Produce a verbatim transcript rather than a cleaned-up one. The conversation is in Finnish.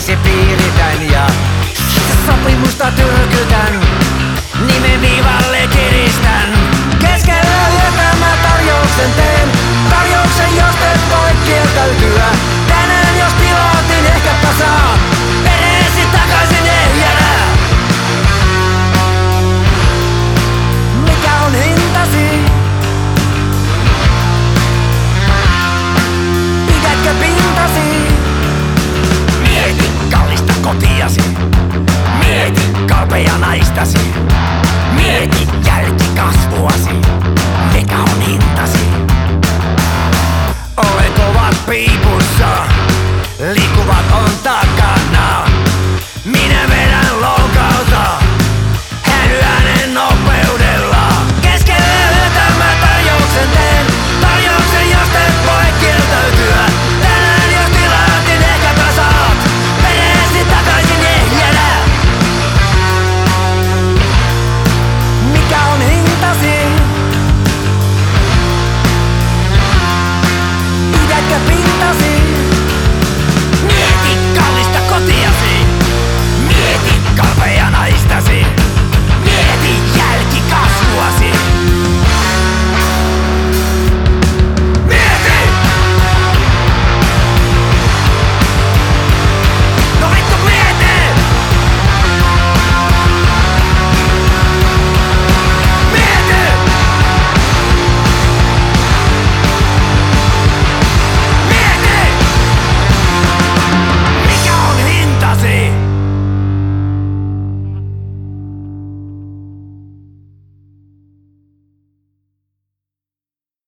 itsellesi piiritän ja sopimusta tyrkytän. Nimen viivalle kiristän. Keskellä yötä mä tarjouksen teen. Tarjouksen, jos et voi kieltäytyä. Tänään jos pilotin ehkäpä saa pereesi takaisin ehjänä. Mikä on hintasi? Pidätkö pintasi? Mieti kallista kotiasi. Mieti kalpeja naistasi. Mieti jälkikasvuasi. Mikä on hintasi? Olen kovat piiput.